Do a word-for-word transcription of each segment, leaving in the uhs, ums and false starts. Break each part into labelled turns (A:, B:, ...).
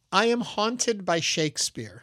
A: I am haunted by Shakespeare.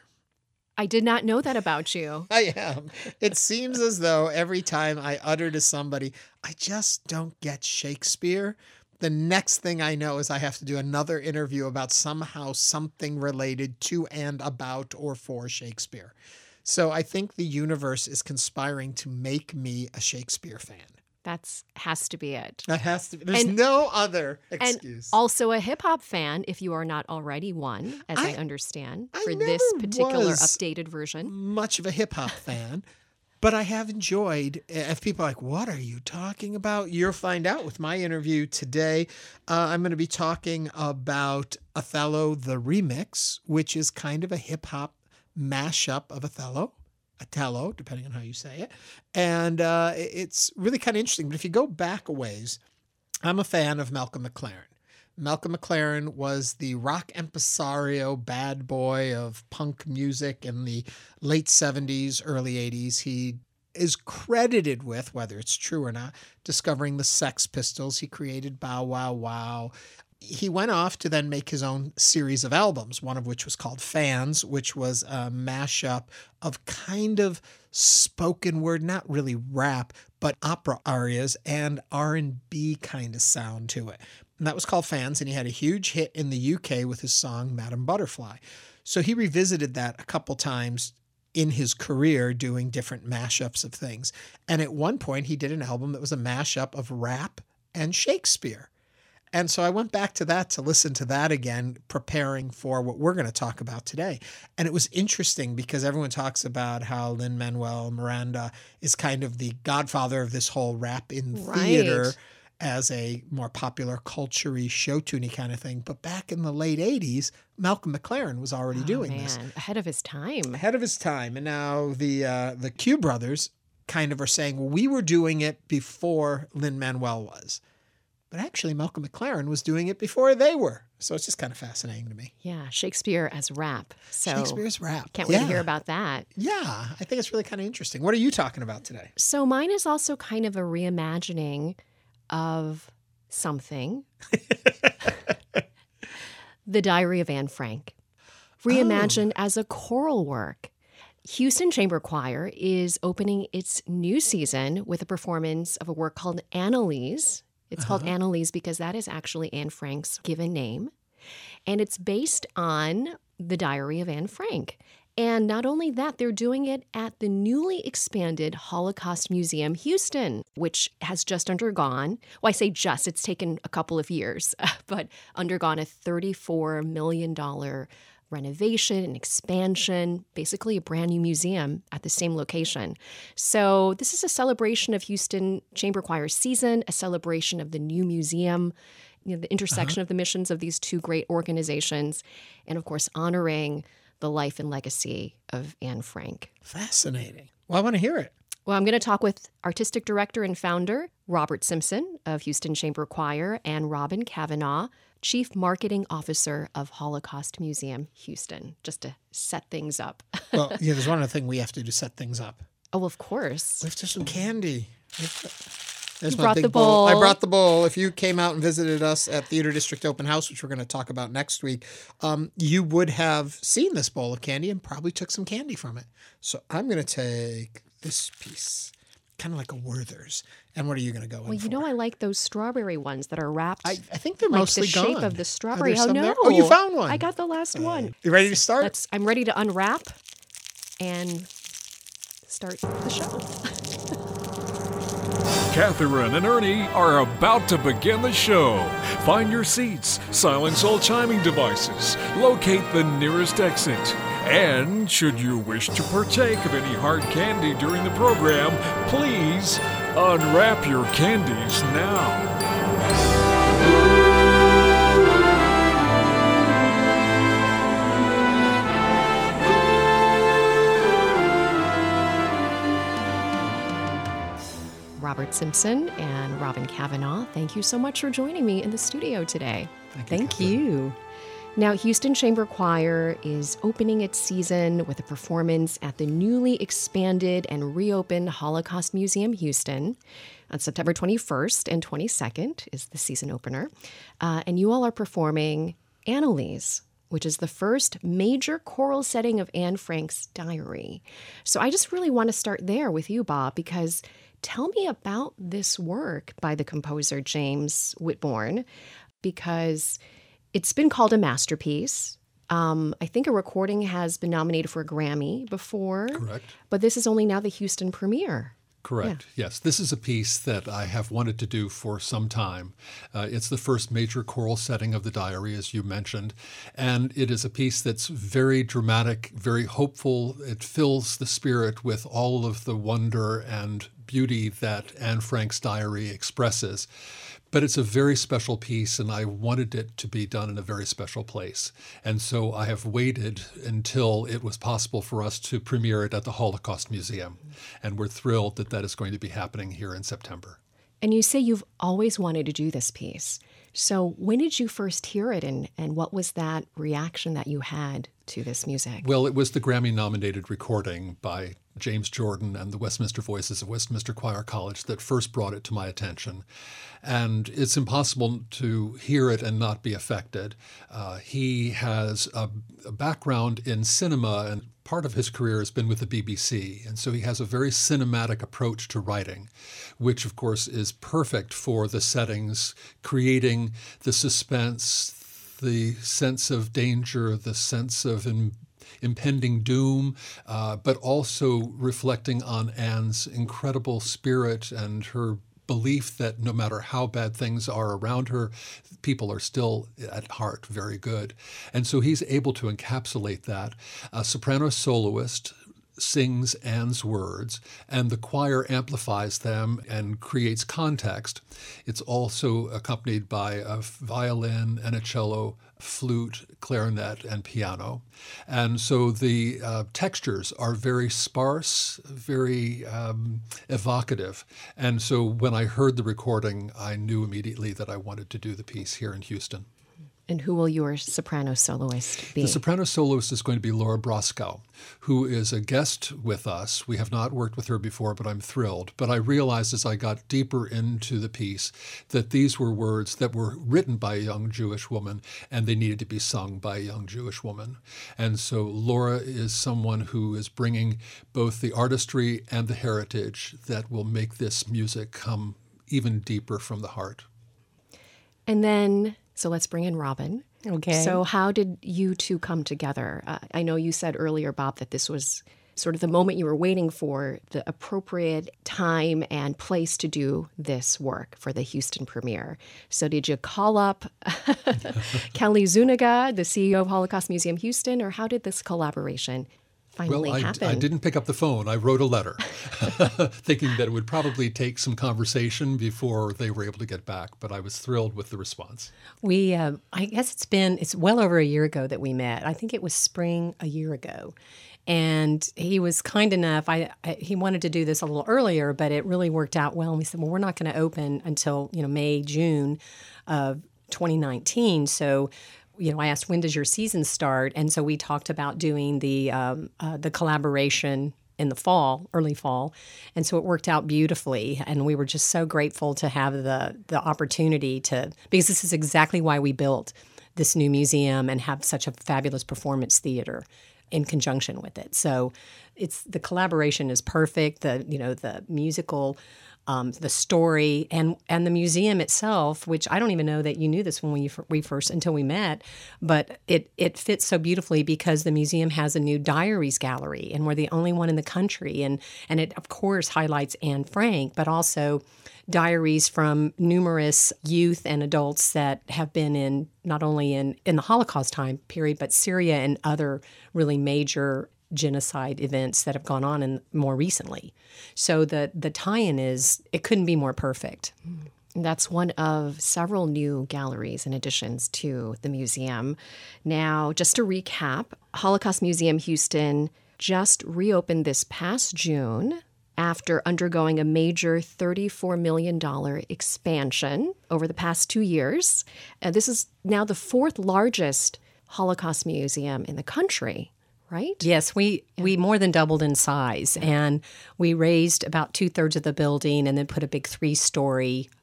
B: I did not know that about you.
A: I am. It seems as though every time I utter to somebody, I just don't get Shakespeare, the next thing I know is I have to do another interview about somehow something related to and about or for Shakespeare. So I think the universe is conspiring to make me a Shakespeare fan.
B: That's has to be it.
A: That has to be. There's
B: And-
A: no other
B: And
A: excuse.
B: also a hip hop fan, if you are not already one, as I,
A: I-
B: understand,
A: I
B: for this
A: never
B: particular
A: was
B: updated version.
A: much of a hip hop fan, but I have enjoyed. If people are like, what are you talking about? You'll find out with my interview today. Uh, I'm going to be talking about Othello the Remix, which is kind of a hip hop mashup of Othello. Othello, depending on how you say it. And uh, it's really kind of interesting. But if you go back a ways, I'm a fan of Malcolm McLaren. Malcolm McLaren was the rock impresario bad boy of punk music in the late seventies, early eighties. He is credited with, whether it's true or not, discovering the Sex Pistols. He created Bow Wow Wow. He went off to then make his own series of albums, one of which was called Fans, which was a mashup of kind of spoken word, not really rap, but opera arias and R and B kind of sound to it. And that was called Fans, and he had a huge hit in the U K with his song Madam Butterfly. So he revisited that a couple times in his career doing different mashups of things. And at one point, he did an album that was a mashup of rap and Shakespeare. And so I went back to that to listen to that again, preparing for what we're going to talk about today. And it was interesting because everyone talks about how Lin-Manuel Miranda is kind of the godfather of this whole rap in
B: Right.
A: theater as a more popular culture-y, show-tuney kind of thing. But back in the late eighties, Malcolm McLaren was already
B: Oh,
A: doing
B: man.
A: this.
B: Ahead of his time.
A: Ahead of his time. And now the uh, the Q brothers kind of are saying, well, we were doing it before Lin-Manuel was. But actually, Malcolm McLaren was doing it before they were. So it's just kind of fascinating to me.
B: Yeah, Shakespeare as rap. So
A: Shakespeare's rap.
B: can't wait
A: yeah.
B: to hear about that.
A: Yeah, I think it's really kind of interesting. What are you talking about today?
B: So mine is also kind of a reimagining of something. The Diary of Anne Frank. Reimagined as a choral work. Houston Chamber Choir is opening its new season with a performance of a work called Annalise. It's called Annalise because that is actually Anne Frank's given name. And it's based on the Diary of Anne Frank. And not only that, they're doing it at the newly expanded Holocaust Museum Houston, which has just undergone, well, I say just, it's taken a couple of years, but undergone a thirty-four million dollars renovation and expansion, basically a brand new museum at the same location. So this is a celebration of Houston Chamber Choir season, a celebration of the new museum, you know, the intersection of the missions of these two great organizations, and of course, honoring the life and legacy of Anne Frank.
A: Fascinating. Well, I want to hear it.
B: Well, I'm going to talk with artistic director and founder Robert Simpson of Houston Chamber Choir and Robin Kavanaugh, Chief Marketing Officer of Holocaust Museum Houston, just to set things up.
A: Well, yeah, there's one other thing we have to do to set things up.
B: Oh, of course.
A: We have to have some candy. There's
B: You
A: my
B: brought
A: big
B: the bowl.
A: I brought the bowl. If you came out and visited us at Theater District Open House, which we're going to talk about next week, um, you would have seen this bowl of candy and probably took some candy from it. So I'm going to take this piece, kind of like a Werther's. And what are you going to go in
B: Well, you
A: for?
B: know, I like those strawberry ones that are wrapped
A: I, I think they're
B: like
A: mostly
B: the shape
A: gone.
B: of the
A: Are
B: strawberry.
A: there
B: Oh,
A: some
B: no.
A: there? Oh, you found one.
B: I got the last one.
A: You ready to start?
B: Let's, I'm ready to unwrap and start the show.
C: Catherine and Ernie are about to begin the show. Find your seats, silence all chiming devices, locate the nearest exit, and should you wish to partake of any hard candy during the program, please unwrap your candies now.
B: Robert Simpson and Robin Kavanaugh, thank you so much for joining me in the studio today.
A: Thank you,
B: Thank
A: Catherine.
B: you. Now, Houston Chamber Choir is opening its season with a performance at the newly expanded and reopened Holocaust Museum Houston on September twenty-first and twenty-second is the season opener. Uh, and you all are performing Annalise, which is the first major choral setting of Anne Frank's diary. So I just really want to start there with you, Bob, because tell me about this work by the composer James Whitbourne, because it's been called a masterpiece. Um, I think a recording has been nominated for a Grammy before.
D: Correct.
B: But this is only now the Houston premiere.
D: Correct. Yeah. Yes. This is a piece that I have wanted to do for some time. Uh, it's the first major choral setting of the diary, as you mentioned. And it is a piece that's very dramatic, very hopeful. It fills the spirit with all of the wonder and beauty that Anne Frank's diary expresses. But it's a very special piece, and I wanted it to be done in a very special place. And so I have waited until it was possible for us to premiere it at the Holocaust Museum. And we're thrilled that that is going to be happening here in September.
B: And you say you've always wanted to do this piece. So when did you first hear it, and, and what was that reaction that you had to this music?
D: Well, it was the Grammy-nominated recording by James Jordan and the Westminster Voices of Westminster Choir College that first brought it to my attention. And it's impossible to hear it and not be affected. Uh, he has a, a background in cinema, and part of his career has been with the B B C. And so he has a very cinematic approach to writing, which, of course, is perfect for the settings, creating the suspense, the sense of danger, the sense of im- impending doom, uh, but also reflecting on Anne's incredible spirit and her belief that no matter how bad things are around her, people are still at heart very good. And so he's able to encapsulate that. A soprano soloist sings Anne's words, and the choir amplifies them and creates context. It's also accompanied by a violin and a cello, flute, clarinet, and piano. And so the uh, textures are very sparse, very um, evocative. And so when I heard the recording, I knew immediately that I wanted to do the piece here in Houston.
B: And who will your soprano soloist be?
D: The soprano soloist is going to be Laura Broskow, who is a guest with us. We have not worked with her before, but I'm thrilled. But I realized as I got deeper into the piece that these were words that were written by a young Jewish woman, and they needed to be sung by a young Jewish woman. And so Laura is someone who is bringing both the artistry and the heritage that will make this music come even deeper from the heart.
B: And then... So let's bring in Robin.
E: Okay.
B: So how did you two come together? Uh, I know you said earlier, Bob, that this was sort of the moment you were waiting for, the appropriate time and place to do this work for the Houston premiere. So did you call up Kelly Zuniga, the C E O of Holocaust Museum Houston, or how did this collaboration finally
D: well, I,
B: happen?
D: I didn't pick up the phone. I wrote a letter, thinking that it would probably take some conversation before they were able to get back. But I was thrilled with the response.
E: We, uh, I guess it's been, it's well over a year ago that we met. I think it was spring a year ago. And he was kind enough, I, I he wanted to do this a little earlier, but it really worked out well. And we said, well, we're not going to open until, you know, May, June of twenty nineteen. So you know, I asked, when does your season start? And so we talked about doing the um, uh, the collaboration in the fall, early fall. And so it worked out beautifully. And we were just so grateful to have the the opportunity to, because this is exactly why we built this new museum and have such a fabulous performance theater in conjunction with it. So it's the collaboration is perfect. The, you know, the musical Um, the story and and the museum itself, which I don't even know that you knew this when we we first until we met, but it it fits so beautifully because the museum has a new diaries gallery, and we're the only one in the country, and and it of course highlights Anne Frank, but also diaries from numerous youth and adults that have been in not only in in the Holocaust time period, but Syria and other really major genocide events that have gone on in more recently. So the the tie-in is, it couldn't be more perfect.
B: That's one of several new galleries and additions to the museum. Now, just to recap, Holocaust Museum Houston just reopened this past June after undergoing a major thirty-four million dollars expansion over the past two years. Uh, this is now the fourth largest Holocaust museum in the country. Right?
E: Yes, we, yeah. we more than doubled in size, yeah. and we raised about two-thirds of the building and then put a big three-story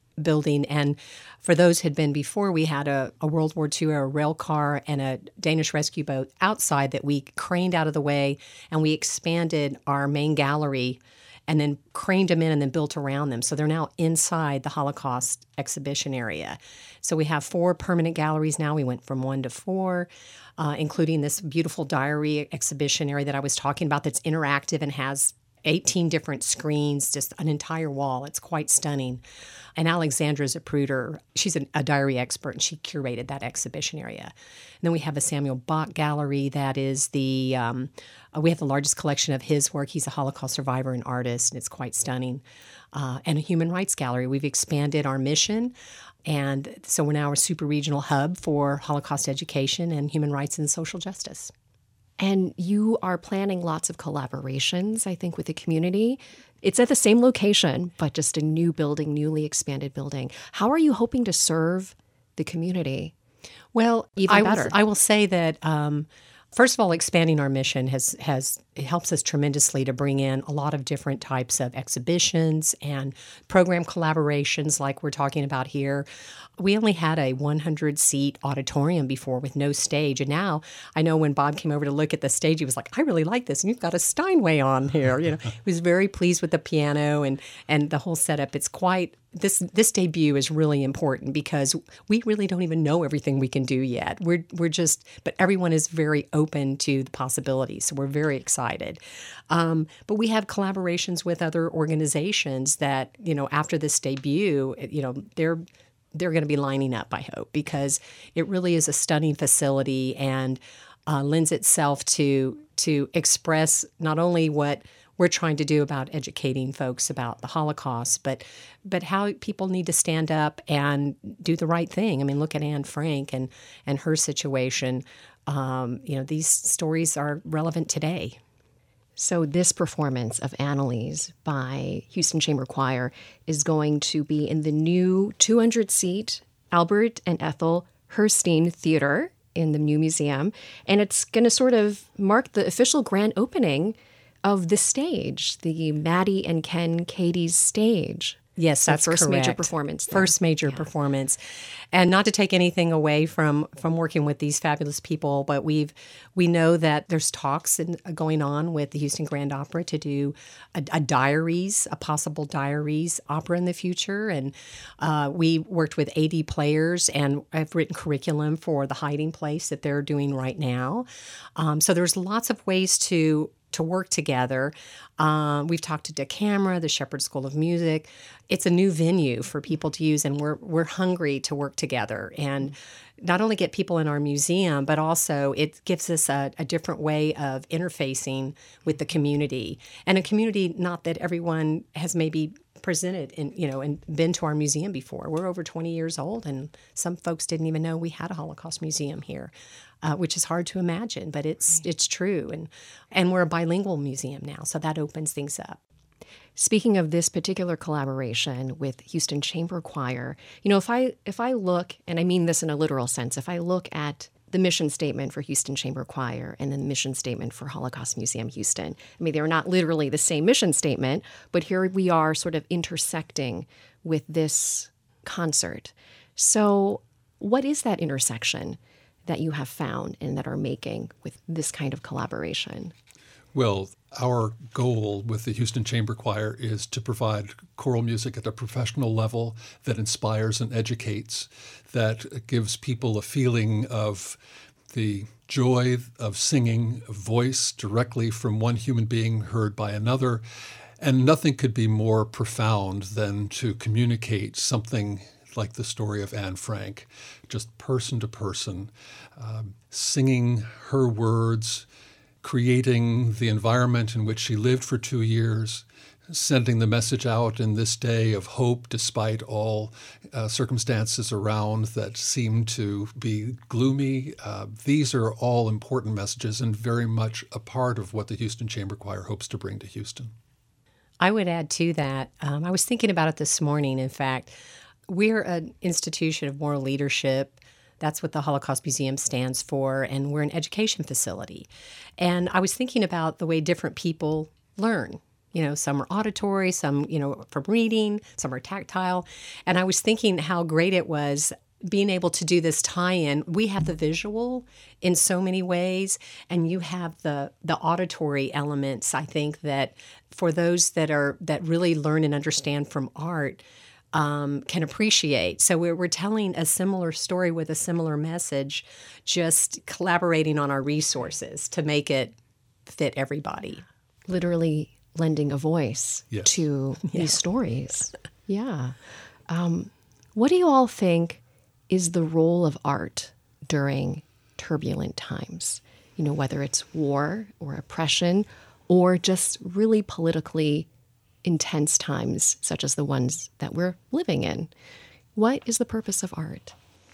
E: building. And for those who had been before, we had a, a World War Two era rail car and a Danish rescue boat outside that we craned out of the way, and we expanded our main gallery and then craned them in and then built around them. So they're now inside the Holocaust exhibition area. So we have four permanent galleries now. We went from one to four, uh, including this beautiful diary exhibition area that I was talking about that's interactive and has eighteen different screens, just an entire wall. It's quite stunning. And Alexandra Zapruder, she's an, a diary expert, and she curated that exhibition area. And then we have a Samuel Bach gallery that is the, um, uh, we have the largest collection of his work. He's a Holocaust survivor and artist, and it's quite stunning. Uh, and a human rights gallery. We've expanded our mission. And so we're now a super regional hub for Holocaust education and human rights and social justice.
B: And you are planning lots of collaborations, I think, with the community. It's at the same location, but just a new building, newly expanded building. How are you hoping to serve the community?
E: Well,
B: even
E: I
B: better.
E: Will, I will say that, um, first of all, expanding our mission has has it helps us tremendously to bring in a lot of different types of exhibitions and program collaborations like we're talking about here. We only had a one hundred seat auditorium before with no stage. And now I know when Bob came over to look at the stage, he was like, I really like this. And you've got a Steinway on here. You know, he was very pleased with the piano and, and the whole setup. It's quite, this this debut is really important because we really don't even know everything we can do yet. We're, we're just, but everyone is very open to the possibilities. So we're very excited. Um, but we have collaborations with other organizations that, you know, after this debut, you know, they're, they're going to be lining up, I hope, because it really is a stunning facility and uh, lends itself to to express not only what we're trying to do about educating folks about the Holocaust, but but how people need to stand up and do the right thing. I mean, look at Anne Frank and and her situation. Um, you know, these stories are relevant today.
B: So this performance of Annalise by Houston Chamber Choir is going to be in the new two hundred seat Albert and Ethel Herstein Theater in the new museum. And it's going to sort of mark the official grand opening of the stage, the Maddie and Ken Katie's stage.
E: Yes, that's
B: first
E: correct.
B: major performance. There.
E: First major yeah. performance, and not to take anything away from from working with these fabulous people, but we've we know that there's talks in, going on with the Houston Grand Opera to do a, a diaries, a possible diaries opera in the future, and uh, we worked with A D players and have written curriculum for the Hiding Place that they're doing right now. Um, so there's lots of ways to. to work together. Um, we've talked to DeCamera, the Shepherd School of Music. It's a new venue for people to use, and we're we're hungry to work together and not only get people in our museum, but also it gives us a, a different way of interfacing with the community, and a community not that everyone has maybe presented in, you know, and been to our museum before. We're over twenty years old, and some folks didn't even know we had a Holocaust museum here. Uh, which is hard to imagine, but it's it's true. And and we're a bilingual museum now, so that opens things up.
B: Speaking of this particular collaboration with Houston Chamber Choir, you know, if I if I look, and I mean this in a literal sense, if I look at the mission statement for Houston Chamber Choir and then the mission statement for Holocaust Museum Houston, I mean, they're not literally the same mission statement, but here we are sort of intersecting with this concert. So what is that intersection that you have found and that are making with this kind of collaboration?
D: Well, our goal with the Houston Chamber Choir is to provide choral music at a professional level that inspires and educates, that gives people a feeling of the joy of singing a voice directly from one human being heard by another. And nothing could be more profound than to communicate something like the story of Anne Frank, just person to person, um, singing her words, creating the environment in which she lived for two years, sending the message out in this day of hope despite all uh, circumstances around that seem to be gloomy. Uh, these are all important messages and very much a part of what the Houston Chamber Choir hopes to bring to Houston.
E: I would add to that, um, I was thinking about it this morning, in fact. We're an institution of moral leadership. That's what the Holocaust Museum stands for, and we're an education facility. And I was thinking about the way different people learn. You know, some are auditory, some, you know, from reading, some are tactile. And I was thinking how great it was being able to do this tie-in. We have the visual in so many ways, and you have the the auditory elements. I think that for those that are that really learn and understand from art, um, can appreciate. So we're we're telling a similar story with a similar message, just collaborating on our resources to make it fit everybody.
B: Literally lending a voice
D: Yes.
B: to these stories. Yeah. Um, what do you all think is the role of art during turbulent times? You know, whether it's war or oppression or just really politically intense times such as the ones that we're living in. What is the purpose of art?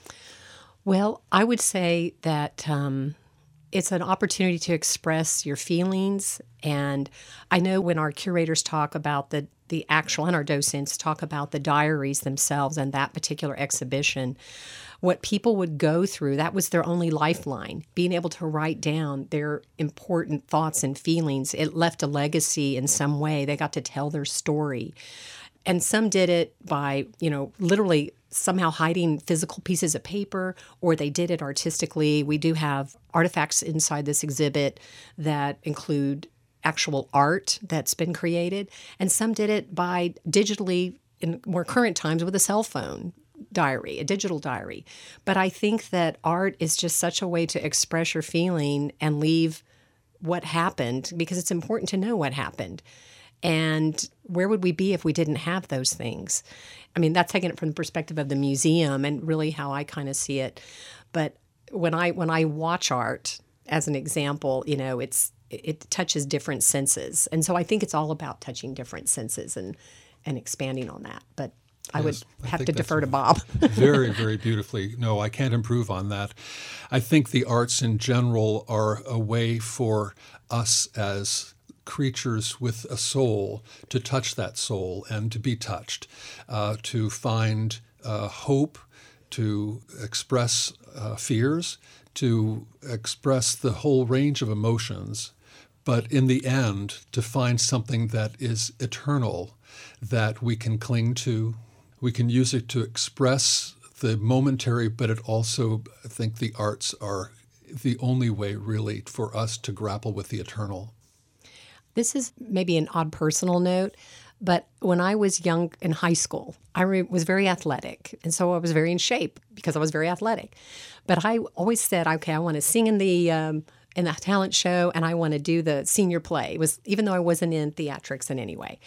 E: Well, I would say that um, it's an opportunity to express your feelings. And I know when our curators talk about the the actual, and our docents talk about the diaries themselves and that particular exhibition, what people would go through, that was their only lifeline, being able to write down their important thoughts and feelings. It left a legacy in some way. They got to tell their story. And some did it by, you know, literally somehow hiding physical pieces of paper, or they did it artistically. We do have artifacts inside this exhibit that include actual art that's been created. And some did it by digitally, in more current times, with a cell phone diary, a digital diary. But I think that art is just such a way to express your feeling and leave what happened, because it's important to know what happened. And where would we be if we didn't have those things? I mean, that's taking it from the perspective of the museum and really how I kind of see it. But when I when I watch art, as an example, you know, it's it touches different senses. And so I think it's all about touching different senses and, and expanding on that. But I would
D: Yes, I
E: have
D: think
E: to
D: that's
E: defer to Bob.
D: Very, very beautifully. No, I can't improve on that. I think the arts in general are a way for us as creatures with a soul to touch that soul and to be touched, uh, to find uh, hope, to express uh, fears, to express the whole range of emotions, but in the end, to find something that is eternal, that we can cling to. We can use it to express the momentary, but it also, I think the arts are the only way really for us to grapple with the eternal.
E: This is maybe an odd personal note, but when I was young in high school, I re- was very athletic. And so I was very in shape because I was very athletic. But I always said, okay, I want to sing in the um, in the talent show, and I want to do the senior play. It was, even though I wasn't in theatrics in any way.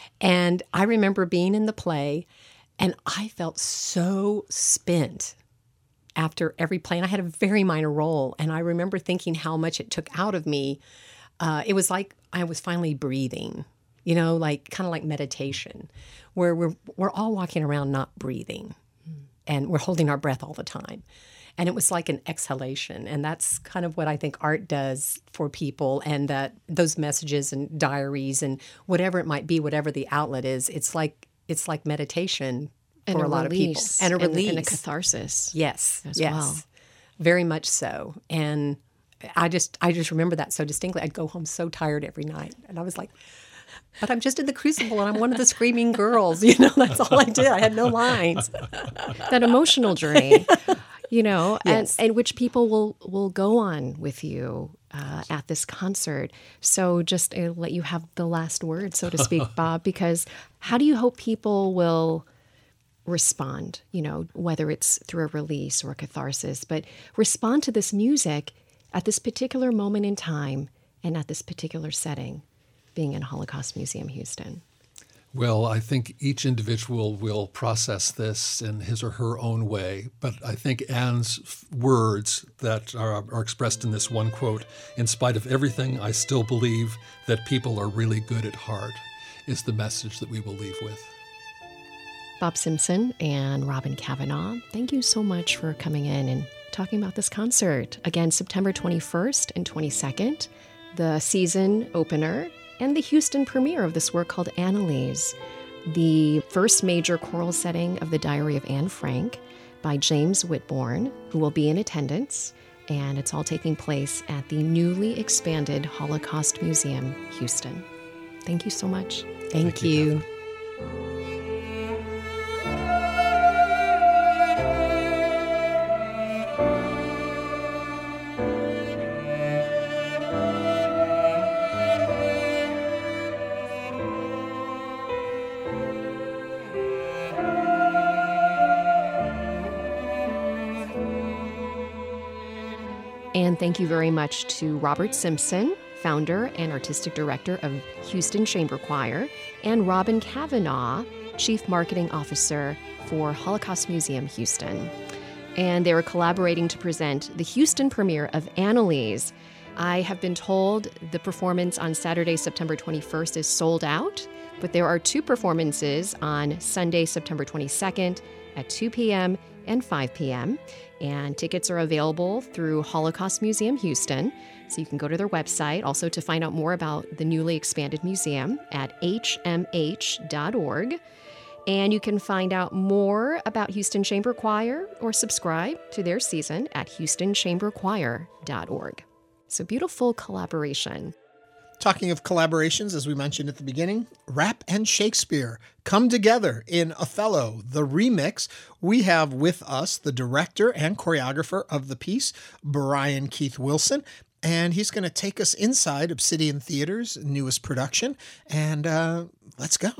E: And I remember being in the play, and I felt so spent after every play. And I had a very minor role. And I remember thinking how much it took out of me. Uh, it was like I was finally breathing, you know, like kind of like meditation, where we're we're all walking around not breathing, and we're holding our breath all the time. And it was like an exhalation. And that's kind of what I think art does for people, and that those messages and diaries and whatever it might be, whatever the outlet is, it's like it's like meditation
B: And
E: for
B: a
E: a lot
B: release,
E: of people. And a release.
B: And a catharsis.
E: Yes,
B: as
E: yes,
B: well.
E: very much so. And I just, I just remember that so distinctly. I'd go home so tired every night, and I was like, "But I'm just in the Crucible, and I'm one of the screaming girls." You know, that's all I did. I had no lines.
B: That emotional journey, you know,
E: Yes.
B: and, and which people will will go on with you uh, at this concert. So just uh, let you have the last word, so to speak, Bob, because how do you hope people will respond, you know, whether it's through a release or a catharsis, but respond to this music at this particular moment in time and at this particular setting, being in Holocaust Museum Houston?
D: Well, I think each individual will process this in his or her own way, but I think Anne's f- words that are, are expressed in this one quote, "In spite of everything, I still believe that people are really good at heart," is the message that we will leave with.
B: Bob Simpson and Robin Kavanaugh, thank you so much for coming in and talking about this concert. Again, September twenty-first and twenty-second, the season opener and the Houston premiere of this work called Annalise, the first major choral setting of the Diary of Anne Frank by James Whitbourne, who will be in attendance. And it's all taking place at the newly expanded Holocaust Museum, Houston. Thank you so much.
E: Thank,
D: Thank you,
E: you.
B: And thank you very much to Robert Simpson, founder and artistic director of Houston Chamber Choir, and Robin Kavanaugh, chief marketing officer for Holocaust Museum Houston. And they were collaborating to present the Houston premiere of Annalise. I have been told the performance on Saturday, September twenty-first is sold out, but there are two performances on Sunday, September twenty-second at two p.m. and five p.m. And tickets are available through Holocaust Museum Houston. So you can go to their website also to find out more about the newly expanded museum at h m h dot org. And you can find out more about Houston Chamber Choir or subscribe to their season at houston chamber choir dot org. So beautiful collaboration.
A: Talking of collaborations, as we mentioned at the beginning, rap and Shakespeare come together in Othello, the remix. We have with us the director and choreographer of the piece, Brian Keith Wilson, and he's going to take us inside Obsidian Theater's newest production, and uh, let's go.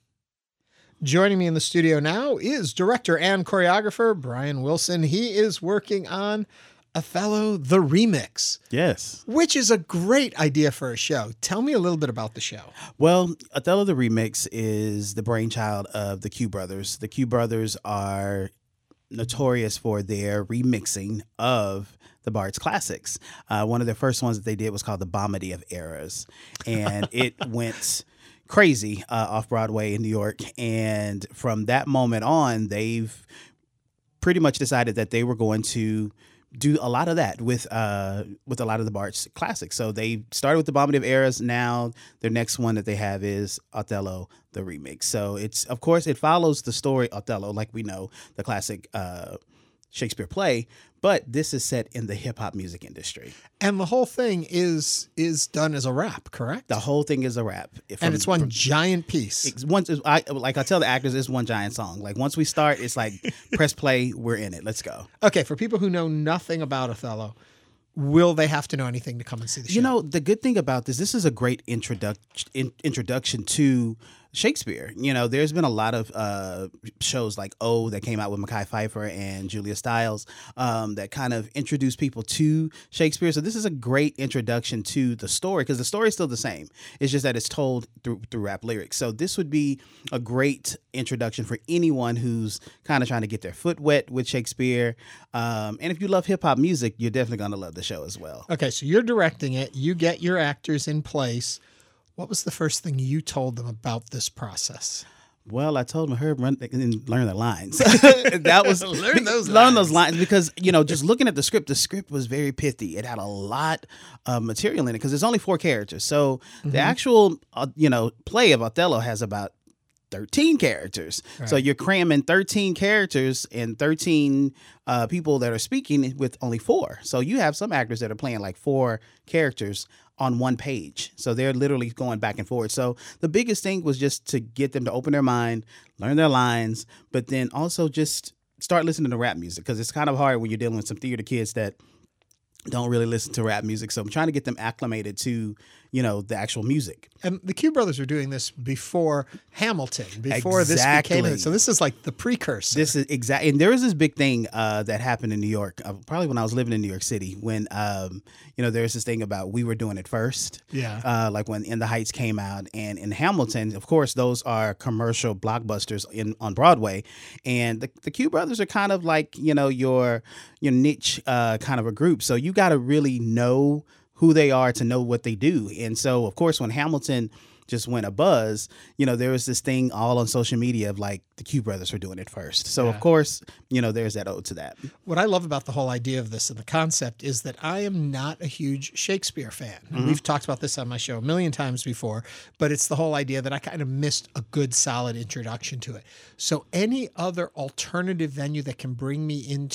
A: Joining me in the studio now is director and choreographer Brian Wilson. He is working on Othello, the remix.
F: Yes.
A: Which is a great idea for a show. Tell me a little bit about the show.
F: Well, Othello, the remix is the brainchild of the Q Brothers. The Q Brothers are notorious for their remixing of the Bard's classics. Uh, one of the first ones that they did was called The Bomedy of Errors. And it went crazy uh, off Broadway in New York. And from that moment on, they've pretty much decided that they were going to do a lot of that with uh with a lot of the Bard's classics. So they started with the Bomedy of Errors. Now their next one that they have is Othello, the remix. So it's, of course, it follows the story Othello, like we know, the classic uh Shakespeare play, but this is set in the hip hop music industry.
A: And the whole thing is is done as a rap, correct?
F: The whole thing is a rap.
A: And
F: From-
A: it's one
F: from-
A: giant piece.
F: It's once I like I tell the actors, it's one giant song. Like once we start, it's like press play, we're in it. Let's go.
A: Okay, for people who know nothing about Othello, will they have to know anything to come and see the show?
F: You know, the good thing about this, this is a great introduc- in, introduction to Shakespeare. You know, there's been a lot of uh, shows like O that came out with Mekhi Phifer and Julia Stiles um, that kind of introduce people to Shakespeare. So this is a great introduction to the story because the story is still the same. It's just that it's told through through rap lyrics. So this would be a great introduction for anyone who's kind of trying to get their foot wet with Shakespeare. Um, and if you love hip hop music, you're definitely going to love the show as well.
A: Okay, so you're directing it. You get your actors in place. What was the first thing you told them about this process?
F: Well, I told him, Herb, run and learn the lines. That was
A: Learn those
F: learn
A: lines.
F: those lines because you know, just looking at the script, the script was very pithy. It had a lot of material in it because there's only four characters. So
A: Mm-hmm.
F: the actual, uh, you know, play of Othello has about thirteen characters. So you're cramming thirteen characters and thirteen uh, people that are speaking with only four. So you have some actors that are playing like four characters on one page. So they're literally going back and forth. So the biggest thing was just to get them to open their mind, learn their lines, but then also just start listening to rap music because it's kind of hard when you're dealing with some theater kids that don't really listen to rap music. So I'm trying to get them acclimated to, you know, the actual music.
A: And the Q Brothers were doing this before Hamilton, before this became
F: Exactly.
A: it. So this is like the precursor.
F: This is exactly, and there was this big thing uh, that happened in New York, uh, probably when I was living in New York City, when um, you know, there's this thing about we were doing it first.
A: Yeah.
F: Uh, like when In the Heights came out, and in Hamilton, of course, those are commercial blockbusters in on Broadway, and the the Q Brothers are kind of like, you know, your your niche uh, kind of a group. So you got to really know who they are to know what they do. And so, of course, when Hamilton just went a buzz, you know, there was this thing all on social media of like the Q Brothers were doing it first. So, of course, you know, there's that ode to that.
A: What I love about the whole idea of this and the concept is that I am not a huge Shakespeare fan.
F: Mm-hmm.
A: We've talked about this on my show a million times before, but it's the whole idea that I kind of missed a good, solid introduction to it. So any other alternative venue that can bring me into it,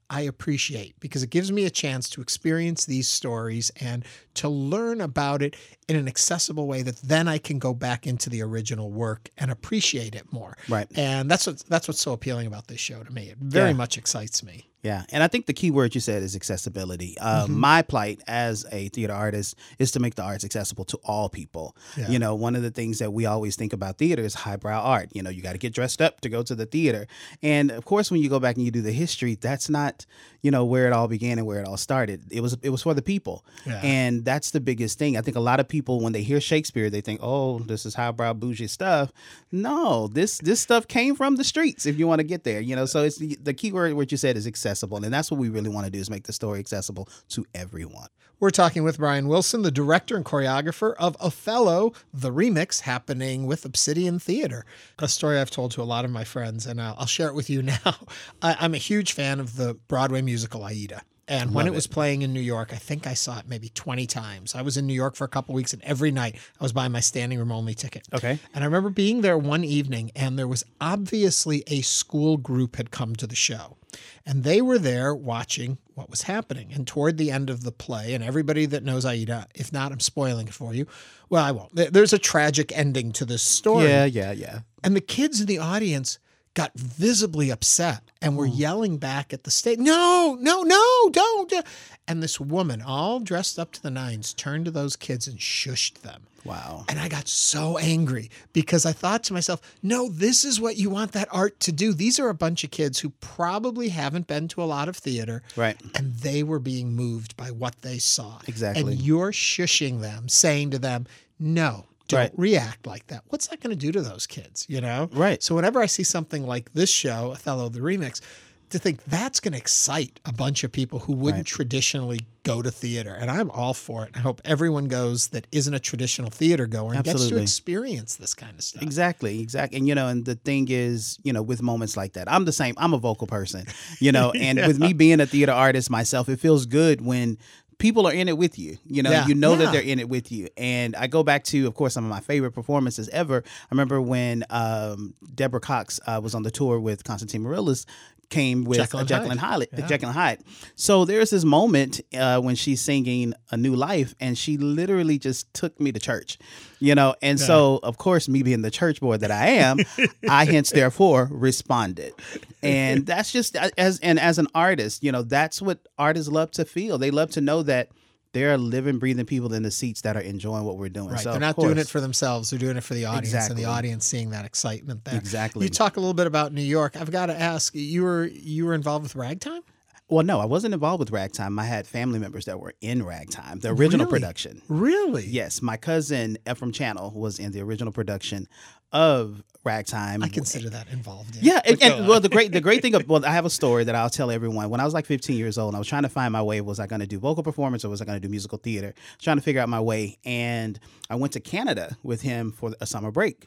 A: I appreciate, because it gives me a chance to experience these stories and to learn about it in an accessible way that then I can go back into the original work and appreciate it more.
F: Right.
A: And that's what that's what's so appealing about this show to me. It very
F: Yeah.
A: much excites me.
F: Yeah, and I think the key word you said is accessibility. Uh,
A: Mm-hmm.
F: My plight as a theater artist is to make the arts accessible to all people.
A: Yeah.
F: You know, one of the things that we always think about theater is highbrow art. You know, you got to get dressed up to go to the theater. And of course, when you go back and you do the history, that's not, you know, where it all began and where it all started. It was it was for the people.
A: Yeah.
F: And that's the biggest thing. I think a lot of people, when they hear Shakespeare, they think, oh, this is highbrow bougie stuff. No, this this stuff came from the streets, if you want to get there. You know, so it's the, the key word what you said is accessible. And that's what we really want to do, is make the story accessible to everyone.
A: We're talking with Brian Wilson, the director and choreographer of Othello, the remix, happening with Obsidian Theater. A story I've told to a lot of my friends, and I'll, I'll share it with you now. I, I'm a huge fan of the Broadway musical Aida. And when it was playing in New York, I think I saw it maybe twenty times. I was in New York for a couple weeks, and every night I was buying my standing room only ticket.
F: Okay.
A: And I remember being there one evening, and there was obviously a school group had come to the show. And they were there watching what was happening. And toward the end of the play, and everybody that knows Aida, if not, I'm spoiling it for you. Well, I won't. There- There's a tragic ending to this story.
F: Yeah, yeah, yeah.
A: And the kids in the audience got visibly upset and were yelling back at the stage, no, no, no, don't. And this woman, all dressed up to the nines, turned to those kids and shushed them.
F: Wow.
A: And I got so angry because I thought to myself, no, this is what you want that art to do. These are a bunch of kids who probably haven't been to a lot of theater.
F: Right.
A: And they were being moved by what they saw.
F: Exactly.
A: And you're shushing them, saying to them, no, don't
F: Right.
A: react like that. What's that going to do to those kids, you know?
F: Right.
A: So whenever I see something like this show, Othello the Remix, to think that's going to excite a bunch of people who wouldn't
F: Right.
A: traditionally go to theater. And I'm all for it. I hope everyone goes that isn't a traditional theater goer and gets to
F: Absolutely.
A: experience this kind of stuff.
F: Exactly, exactly. And, you know, and the thing is, you know, with moments like that, I'm the same. I'm a vocal person, you know, and with me being a theater artist myself, it feels good when people are in it with you. You know,
A: Yeah.
F: you know
A: Yeah.
F: that they're in it with you. And I go back to, of course, some of my favorite performances ever. I remember when um, Deborah Cox uh, was on the tour with Constantine Marillas, came with
A: Jekyll
F: uh,
A: and
F: Jekyll and
A: Hyde.
F: Hyde.
A: Yeah.
F: Jekyll and Hyde. So there's this moment uh, when she's singing A New Life, and she literally just took me to church, you know. And so, of course, me being the church boy that I am, I hence therefore responded. And that's just as and as an artist, you know, that's what artists love to feel. They love to know that there are living, breathing people in the seats that are enjoying what we're doing.
A: Right.
F: So,
A: They're
F: of
A: not doing it
F: course-
A: for themselves. They're doing it for the audience, and
F: Exactly.
A: the audience seeing that excitement there.
F: Exactly.
A: You talk a little bit about New York. I've got to ask, you were you were involved with Ragtime?
F: Well, no, I wasn't involved with Ragtime. I had family members that were in Ragtime, the original
A: Really?
F: production.
A: Really?
F: Yes, my cousin Ephraim Channel was in the original production of Ragtime.
A: I consider that involved in.
F: Yeah, and,
A: But go
F: and
A: on.
F: well, the great the great thing. Of, well, I have a story that I'll tell everyone. When I was like fifteen years old, I was trying to find my way. Was I going to do vocal performance or was I going to do musical theater? Trying to figure out my way, and I went to Canada with him for a summer break.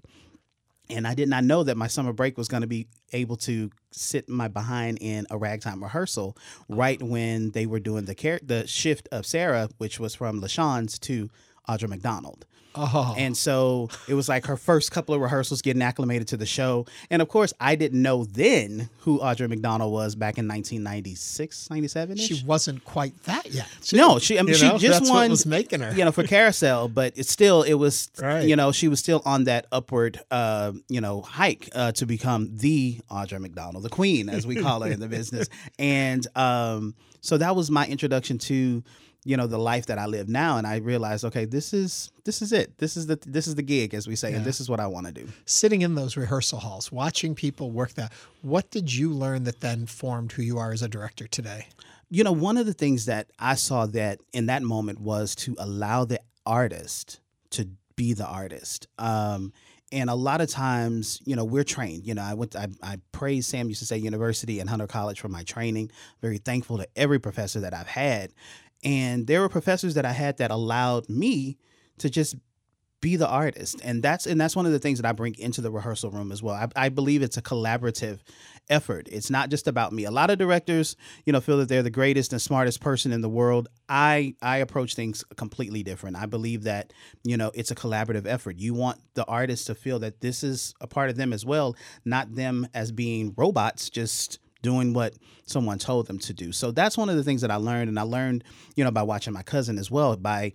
F: And I did not know that my summer break was going to be able to sit my behind in a Ragtime rehearsal right when they were doing the char- the shift of Sarah, which was from LaShawne's to Audra McDonald.
A: Oh.
F: And so it was like her first couple of rehearsals getting acclimated to the show. And of course, I didn't know then who Audra McDonald was back in nineteen ninety-six, ninety-seven -ish.
A: She wasn't quite that yet. She-
F: No, she I mean,
A: you
F: she
A: know,
F: just
A: that's
F: won.
A: what was making her.
F: You know, for Carousel, but it's still it was.
A: Right.
F: You know, she was still on that upward, uh, you know, hike uh, to become the Audra McDonald, the queen, as we call her in the business. And um, so that was my introduction to, you know, the life that I live now. And I realized, okay, this is this is it. This is the this is the gig, as we say, and this is what I want to do.
A: Sitting in those rehearsal halls, watching people work that, what did you learn that then formed who you are as a director today?
F: You know, one of the things that I saw that in that moment was to allow the artist to be the artist. Um, and a lot of times, you know, we're trained. You know, I went. I, I praise Sam Houston State University and Hunter College for my training. Very thankful to every professor that I've had. And there were professors that I had that allowed me to just be the artist. And that's and that's one of the things that I bring into the rehearsal room as well. I, I believe it's a collaborative effort. It's not just about me. A lot of directors, you know, feel that they're the greatest and smartest person in the world. I I approach things completely different. I believe that, you know, it's a collaborative effort. You want the artist to feel that this is a part of them as well, not them as being robots just doing what someone told them to do. So that's one of the things that I learned. And I learned, you know, by watching my cousin as well, by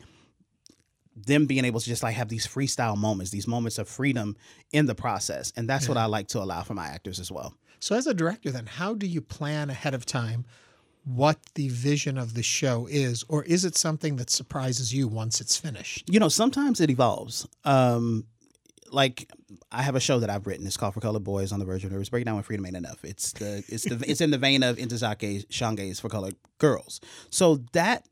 F: them being able to just like have these freestyle moments, these moments of freedom in the process. And that's yeah. what I like to allow for my actors as well.
A: So as a director, then, how do you plan ahead of time what the vision of the show is? Or is it something that surprises you once it's finished?
F: You know, sometimes it evolves. Um, like I have a show that I've written. It's called For Colored Boys on the Verge of Nervous Breakdown When Freedom Ain't Enough. It's the it's the it's in the vein of Ntozake Shange's For Colored Girls. So that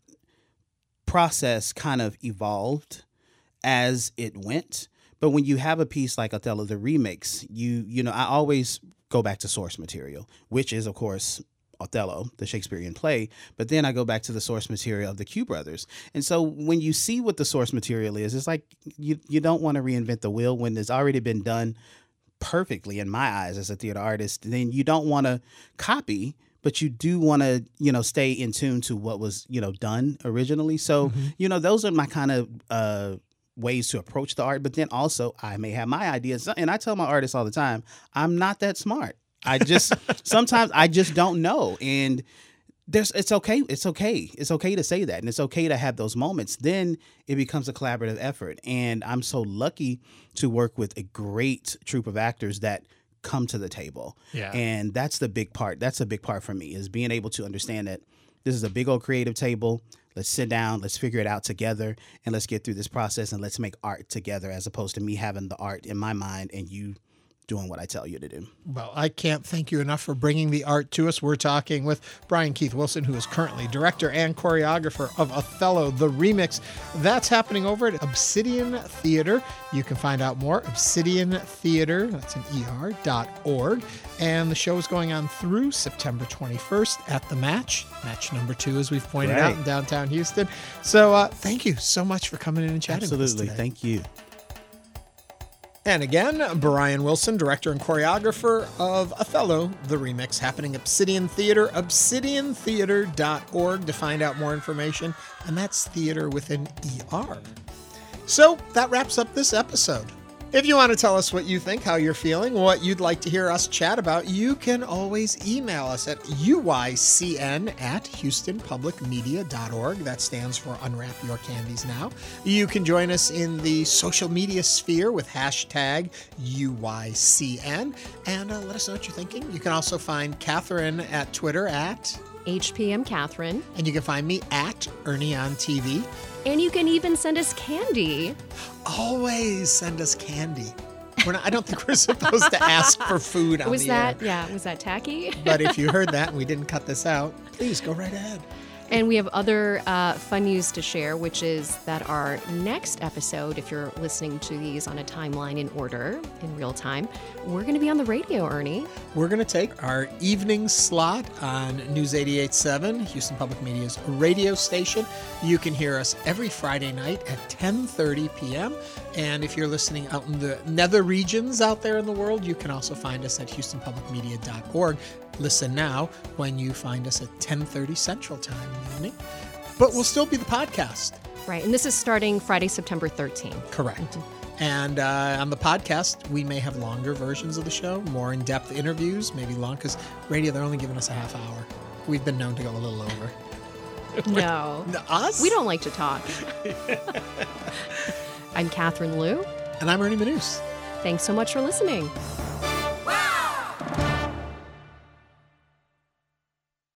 F: process kind of evolved as it went. But when you have a piece like Othello the Remix, you you know, I always go back to source material, which is, of course, Othello, the Shakespearean play, but then I go back to the source material of the Q brothers. And so when you see what the source material is, it's like you you don't want to reinvent the wheel when it's already been done perfectly in my eyes as a theater artist. Then you don't want to copy, but you do want to, you know, stay in tune to what was, you know, done originally. So, mm-hmm. you know, those are my kind of uh, ways to approach the art. But then also I may have my ideas. And I tell my artists all the time, I'm not that smart. I just sometimes I just don't know. And there's it's okay. It's okay. It's okay to say that. And it's okay to have those moments. Then it becomes a collaborative effort. And I'm so lucky to work with a great troupe of actors that come to the table. Yeah. And that's the big part. That's a big part for me, is being able to understand that this is a big old creative table. Let's sit down, let's figure it out together, and let's get through this process, and let's make art together, as opposed to me having the art in my mind and you doing what I tell you to do.
A: Well, I can't thank you enough for bringing the art to us. We're talking with Brian Keith Wilson, who is currently director and choreographer of Othello the Remix. That's happening over at Obsidian Theater. You can find out more, Obsidian Theater, that's an E R, dot org. And the show is going on through September twenty-first at the Match, Match number two, as we've pointed right. out, in downtown Houston. So uh, thank you so much for coming in and chatting
F: Absolutely.
A: with us today.
F: Thank you.
A: And again, Brian Wilson, director and choreographer of Othello the Remix, happening at Obsidian Theater, obsidian theater dot org to find out more information. And that's theater with an E R. So that wraps up this episode. If you want to tell us what you think, how you're feeling, what you'd like to hear us chat about, you can always email us at U Y C N at houston public media dot org. That stands for Unwrap Your Candies Now. You can join us in the social media sphere with hashtag U Y C N and uh, let us know what you're thinking. You can also find Catherine at Twitter at
B: H P M Catherine.
A: And you can find me at Ernie on T V.
B: And you can even send us candy.
A: Always send us candy. We're not, I don't think we're supposed to ask for food on
B: was
A: the
B: that,
A: air.
B: Yeah, was that tacky?
A: But if you heard that and we didn't cut this out, please go right ahead.
B: And we have other uh, fun news to share, which is that our next episode, if you're listening to these on a timeline in order, in real time, we're going to be on the radio, Ernie.
A: We're going to take our evening slot on News eighty-eight point seven, Houston Public Media's radio station. You can hear us every Friday night at ten thirty p.m. And if you're listening out in the nether regions out there in the world, you can also find us at houston public media dot org. Listen now when you find us at ten thirty Central Time in the evening. But we'll still be the podcast.
B: Right, and this is starting Friday, September thirteenth.
A: Correct. Mm-hmm. And uh, on the podcast, we may have longer versions of the show, more in-depth interviews, maybe long, because radio, they're only giving us a half hour. We've been known to go a little over.
B: No.
A: Us?
B: We don't like to talk. I'm Catherine Liu.
A: And I'm Ernie Manous.
B: Thanks so much for listening.